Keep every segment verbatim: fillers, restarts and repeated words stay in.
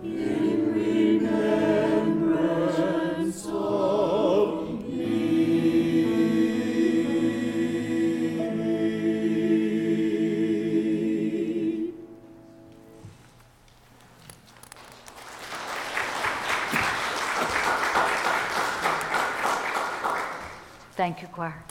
in remembrance of me. Thank you, choir.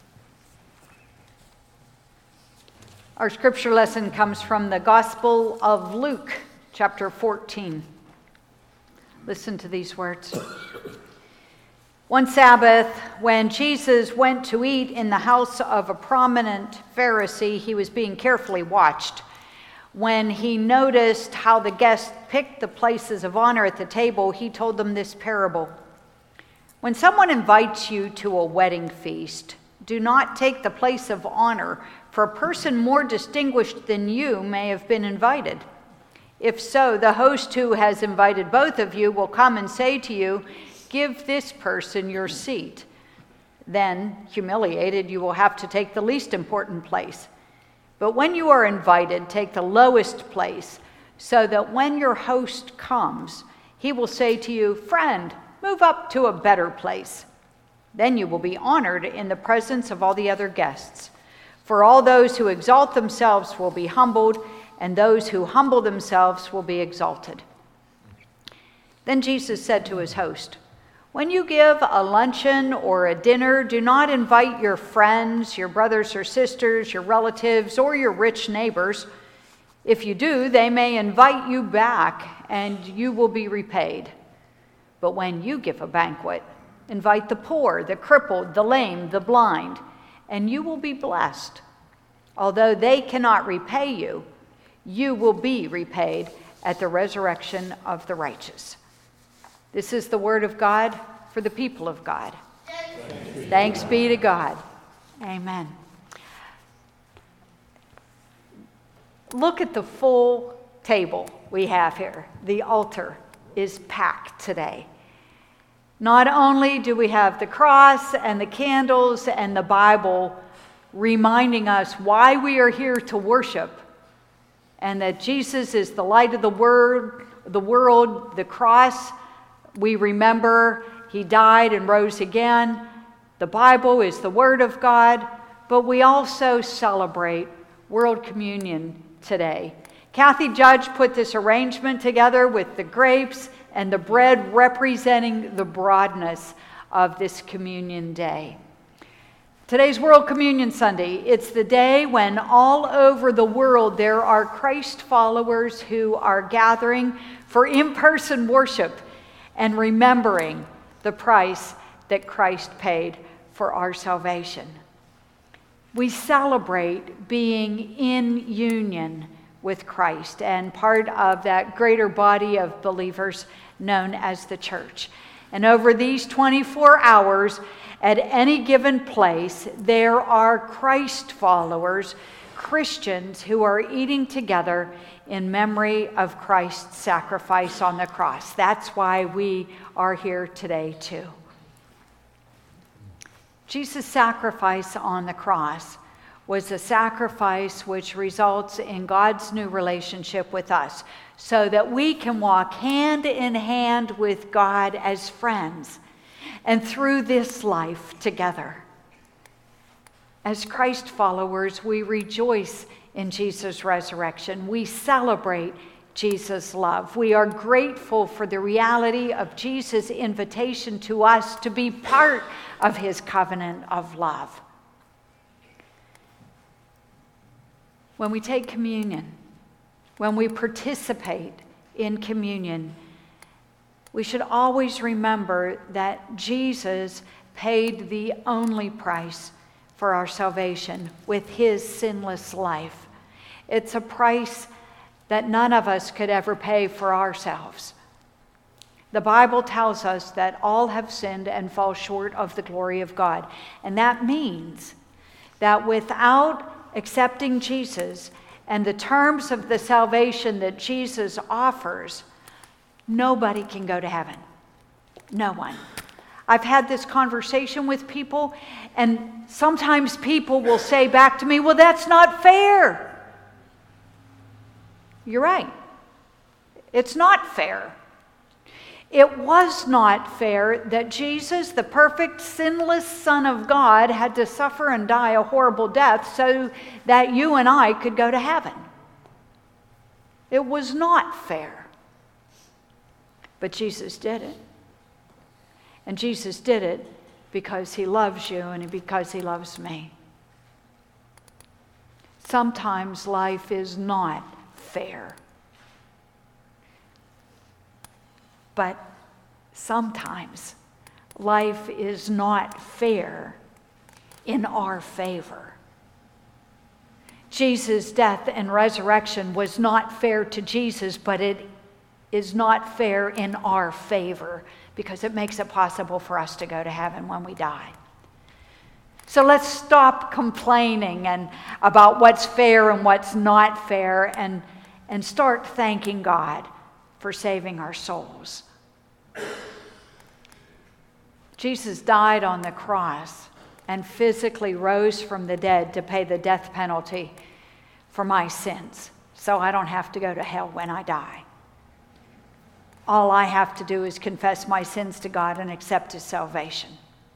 Our scripture lesson comes from the Gospel of Luke, chapter fourteen. Listen to these words. One Sabbath, when Jesus went to eat in the house of a prominent Pharisee, he was being carefully watched. When he noticed how the guests picked the places of honor at the table, he told them this parable. When someone invites you to a wedding feast, do not take the place of honor, for a person more distinguished than you may have been invited. If so, the host who has invited both of you will come and say to you, "Give this person your seat." Then, humiliated, you will have to take the least important place. But when you are invited, take the lowest place, so that when your host comes, he will say to you, "Friend, move up to a better place." Then you will be honored in the presence of all the other guests. For all those who exalt themselves will be humbled, and those who humble themselves will be exalted. Then Jesus said to his host, "When you give a luncheon or a dinner, do not invite your friends, your brothers or sisters, your relatives, or your rich neighbors. If you do, they may invite you back, and you will be repaid. But when you give a banquet, invite the poor, the crippled, the lame, the blind, and you will be blessed. Although they cannot repay you, you will be repaid at the resurrection of the righteous." This is the word of God for the people of God. Thanks, Thanks be to God. Amen. Look at the full table we have here. The altar is packed today. Not only do we have the cross and the candles and the Bible reminding us why we are here to worship, and that Jesus is the light of the word, the world, the cross, we remember he died and rose again. The Bible is the word of God, but we also celebrate World Communion today. Kathy Judge put this arrangement together with the grapes and the bread representing the broadness of this communion day. Today's World Communion Sunday. It's the day when all over the world there are Christ followers who are gathering for in-person worship and remembering the price that Christ paid for our salvation. We celebrate being in union with Christ and part of that greater body of believers known as the church. And over these twenty-four hours, at any given place, there are Christ followers, Christians who are eating together in memory of Christ's sacrifice on the cross. That's why we are here today too. Jesus' sacrifice on the cross was a sacrifice which results in God's new relationship with us, so that we can walk hand in hand with God as friends and through this life together. As Christ followers, we rejoice in Jesus' resurrection. We celebrate Jesus' love. We are grateful for the reality of Jesus' invitation to us to be part of his covenant of love. When we take communion, when we participate in communion, we should always remember that Jesus paid the only price for our salvation with his sinless life. It's a price that none of us could ever pay for ourselves. The Bible tells us that all have sinned and fall short of the glory of God. And that means that without accepting Jesus and the terms of the salvation that Jesus offers, nobody can go to heaven. No one. I've had this conversation with people, and sometimes people will say back to me, "Well, that's not fair." You're right. It's not fair. It was not fair that Jesus, the perfect, sinless Son of God, had to suffer and die a horrible death so that you and I could go to heaven. It was not fair. But Jesus did it. And Jesus did it because he loves you and because he loves me. Sometimes life is not fair. But sometimes life is not fair in our favor. Jesus' death and resurrection was not fair to Jesus, but it is not fair in our favor because it makes it possible for us to go to heaven when we die. So let's stop complaining and about what's fair and what's not fair and, and start thanking God for saving our souls. Jesus died on the cross and physically rose from the dead to pay the death penalty for my sins, so I don't have to go to hell when I die. All I have to do is confess my sins to God and accept his salvation.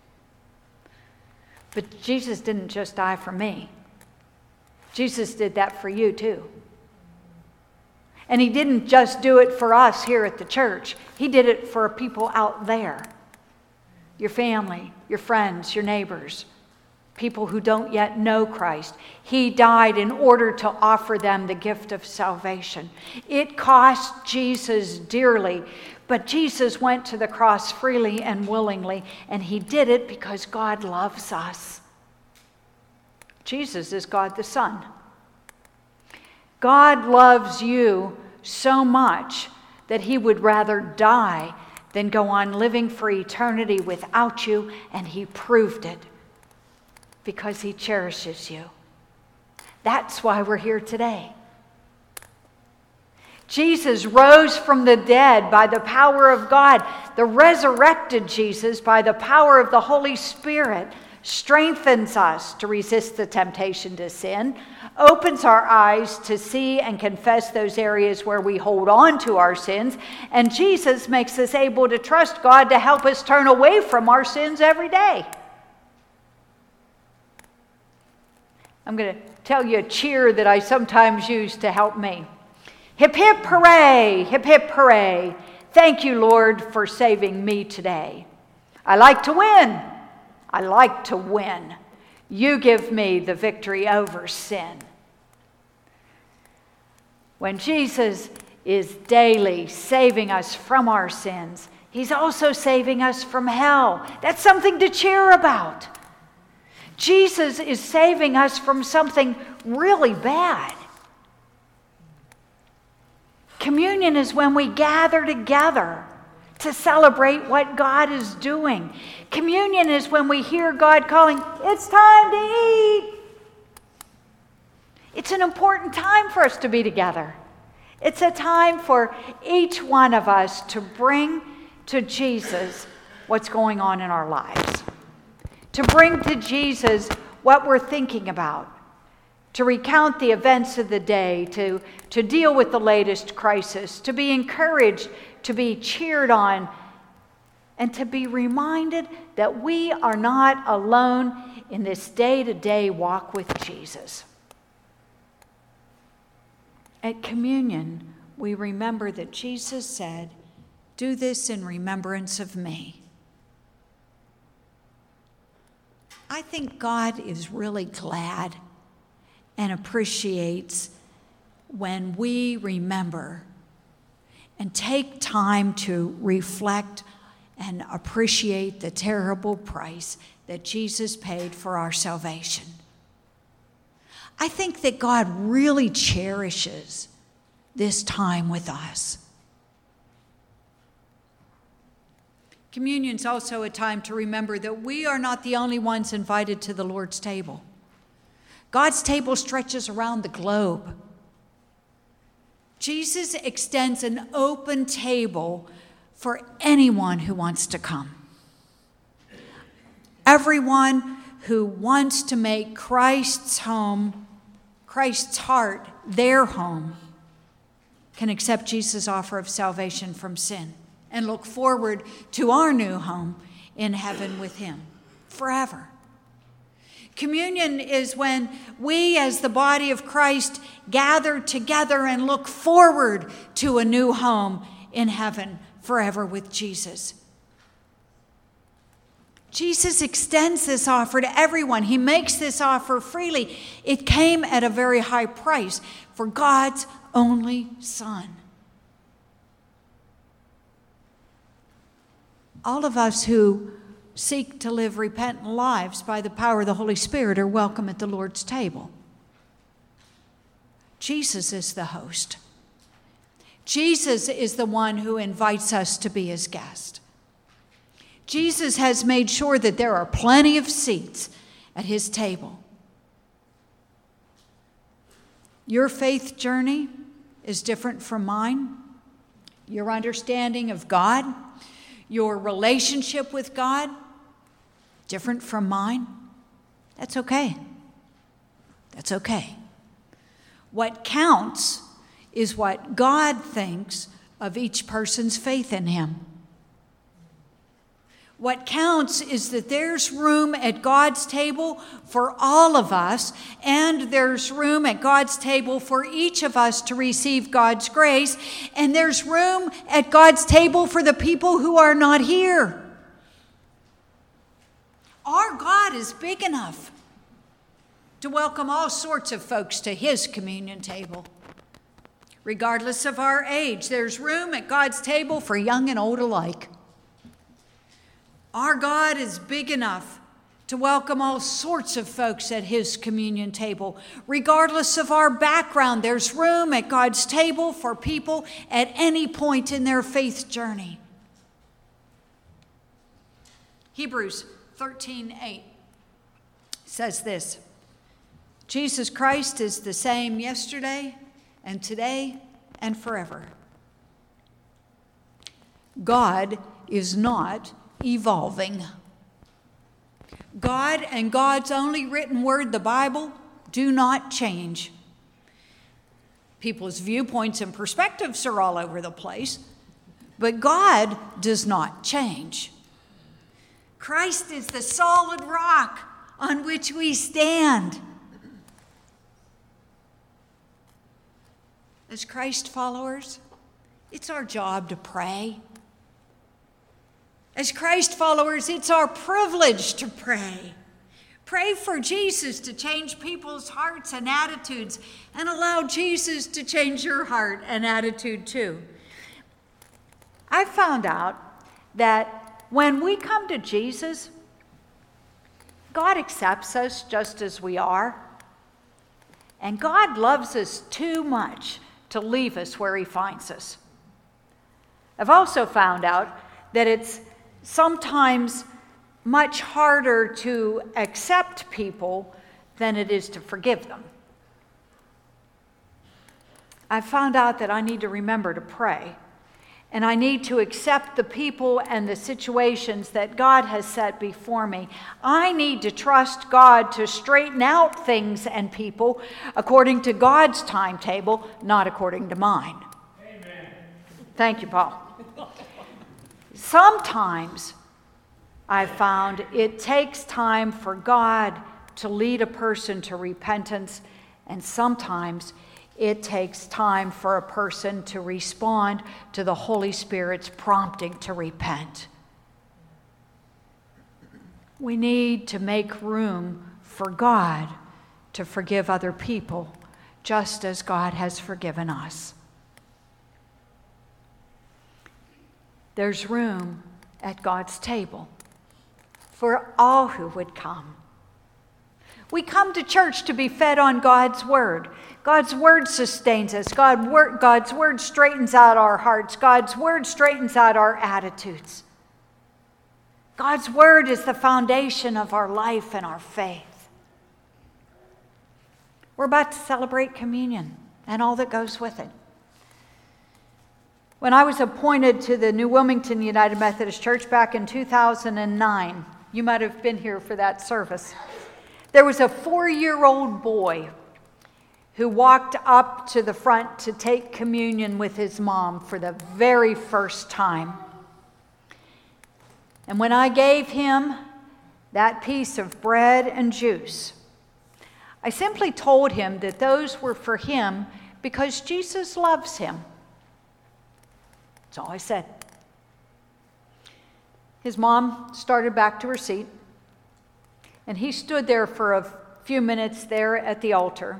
But Jesus didn't just die for me. Jesus did that for you too. And he didn't just do it for us here at the church. He did it for people out there. Your family, your friends, your neighbors, people who don't yet know Christ. He died in order to offer them the gift of salvation. It cost Jesus dearly, but Jesus went to the cross freely and willingly, and he did it because God loves us. Jesus is God the Son. God loves you so much that he would rather die than go on living for eternity without you, and he proved it because he cherishes you. That's why we're here today. Jesus rose from the dead by the power of God. The resurrected Jesus, by the power of the Holy Spirit, strengthens us to resist the temptation to sin, opens our eyes to see and confess those areas where we hold on to our sins, and Jesus makes us able to trust God to help us turn away from our sins every day. I'm going to tell you a cheer that I sometimes use to help me. Hip, hip, hooray! Hip, hip, hooray! Thank you, Lord, for saving me today. I like to win. I like to win. You give me the victory over sin. When Jesus is daily saving us from our sins, he's also saving us from hell. That's something to cheer about. Jesus is saving us from something really bad. Communion is when we gather together to celebrate what God is doing. Communion is when we hear God calling, "It's time to eat." It's an important time for us to be together. It's a time for each one of us to bring to Jesus what's going on in our lives. To bring to Jesus what we're thinking about. To recount the events of the day, to, to deal with the latest crisis, to be encouraged, to be cheered on, and to be reminded that we are not alone in this day-to-day walk with Jesus. At communion, we remember that Jesus said, "Do this in remembrance of me." I think God is really glad and appreciates when we remember and take time to reflect and appreciate the terrible price that Jesus paid for our salvation. I think that God really cherishes this time with us. Communion is also a time to remember that we are not the only ones invited to the Lord's table. God's table stretches around the globe. Jesus extends an open table for anyone who wants to come. Everyone who wants to make Christ's home, Christ's heart, their home, can accept Jesus' offer of salvation from sin and look forward to our new home in heaven with him forever. Communion is when we, as the body of Christ, gather together and look forward to a new home in heaven forever with Jesus. Jesus extends this offer to everyone. He makes this offer freely. It came at a very high price for God's only Son. All of us who seek to live repentant lives by the power of the Holy Spirit are welcome at the Lord's table. Jesus is the host. Jesus is the one who invites us to be his guest. Jesus has made sure that there are plenty of seats at his table. Your faith journey is different from mine. Your understanding of God, your relationship with God, different from mine. That's okay. That's okay. What counts is what God thinks of each person's faith in him. What counts is that there's room at God's table for all of us, and there's room at God's table for each of us to receive God's grace, and there's room at God's table for the people who are not here. Our God is big enough to welcome all sorts of folks to his communion table. Regardless of our age, there's room at God's table for young and old alike. Our God is big enough to welcome all sorts of folks at his communion table. Regardless of our background, there's room at God's table for people at any point in their faith journey. Hebrews thirteen eight says this: Jesus Christ is the same yesterday and today and forever. God is not evolving. God and God's only written word, the Bible, do not change. People's viewpoints and perspectives are all over the place, but God does not change. Christ is the solid rock on which we stand. As Christ followers, it's our job to pray. As Christ followers, it's our privilege to pray. Pray for Jesus to change people's hearts and attitudes, and allow Jesus to change your heart and attitude too. I found out that when we come to Jesus, God accepts us just as we are, and God loves us too much to leave us where he finds us. I've also found out that it's sometimes much harder to accept people than it is to forgive them. I found out that I need to remember to pray, and I need to accept the people and the situations that God has set before me. I need to trust God to straighten out things and people according to God's timetable, not according to mine. Amen. Thank you, Paul. Sometimes I found it takes time for God to lead a person to repentance, and sometimes it takes time for a person to respond to the Holy Spirit's prompting to repent. We need to make room for God to forgive other people, just as God has forgiven us. There's room at God's table for all who would come. We come to church to be fed on God's word. God's word sustains us. God, word, God's word straightens out our hearts. God's word straightens out our attitudes. God's word is the foundation of our life and our faith. We're about to celebrate communion and all that goes with it. When I was appointed to the New Wilmington United Methodist Church back in two thousand nine, you might have been here for that service, there was a four-year-old boy who walked up to the front to take communion with his mom for the very first time. And when I gave him that piece of bread and juice, I simply told him that those were for him because Jesus loves him. That's all I said. His mom started back to her seat, and he stood there for a few minutes there at the altar.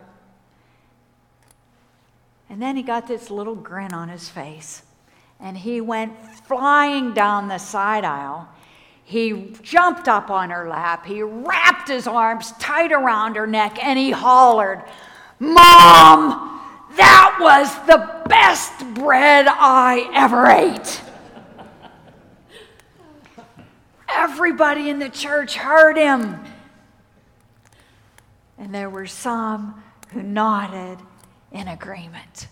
And then he got this little grin on his face, and he went flying down the side aisle. He jumped up on her lap. He wrapped his arms tight around her neck, and he hollered, "Mom, that was the best bread I ever ate." Everybody in the church heard him. And there were some who nodded in agreement.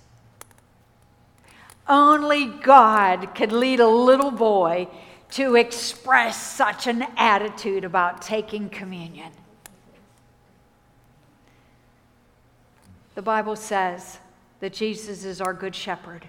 Only God could lead a little boy to express such an attitude about taking communion. The Bible says that Jesus is our good shepherd.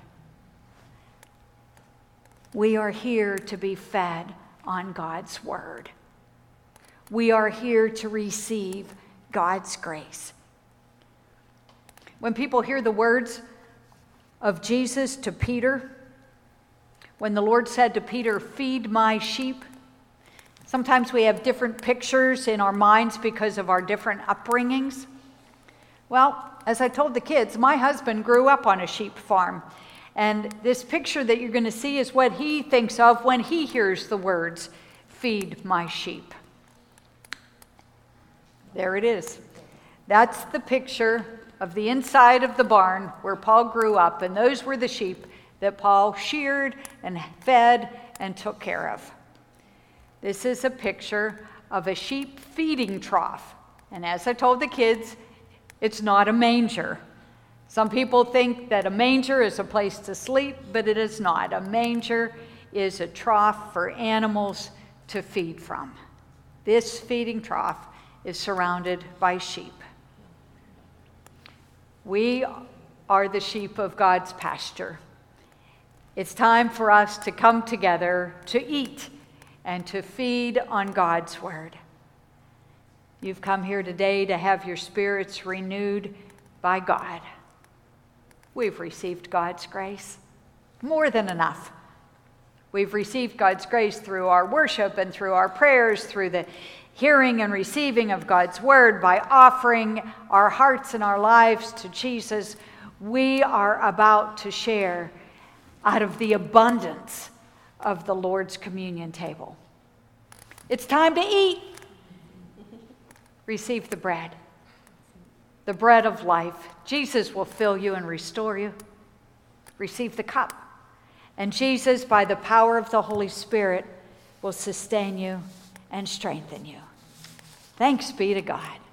We are here to be fed on God's word. We are here to receive God's grace. When people hear the words of Jesus to Peter, when the Lord said to Peter, "Feed my sheep," sometimes we have different pictures in our minds because of our different upbringings. Well, as I told the kids, my husband grew up on a sheep farm. And this picture that you're going to see is what he thinks of when he hears the words, "Feed my sheep." There it is. That's the picture of the inside of the barn where Paul grew up, and those were the sheep that Paul sheared and fed and took care of. This is a picture of a sheep feeding trough. And as I told the kids, it's not a manger. Some people think that a manger is a place to sleep, but it is not. A manger is a trough for animals to feed from. This feeding trough is surrounded by sheep. We are the sheep of God's pasture. It's time for us to come together to eat and to feed on God's word. You've come here today to have your spirits renewed by God. We've received God's grace, more than enough. We've received God's grace through our worship and through our prayers, through the hearing and receiving of God's word, by offering our hearts and our lives to Jesus. We are about to share out of the abundance of the Lord's communion table. It's time to eat. Receive the bread, the bread of life. Jesus will fill you and restore you. Receive the cup. And Jesus, by the power of the Holy Spirit, will sustain you and strengthen you. Thanks be to God.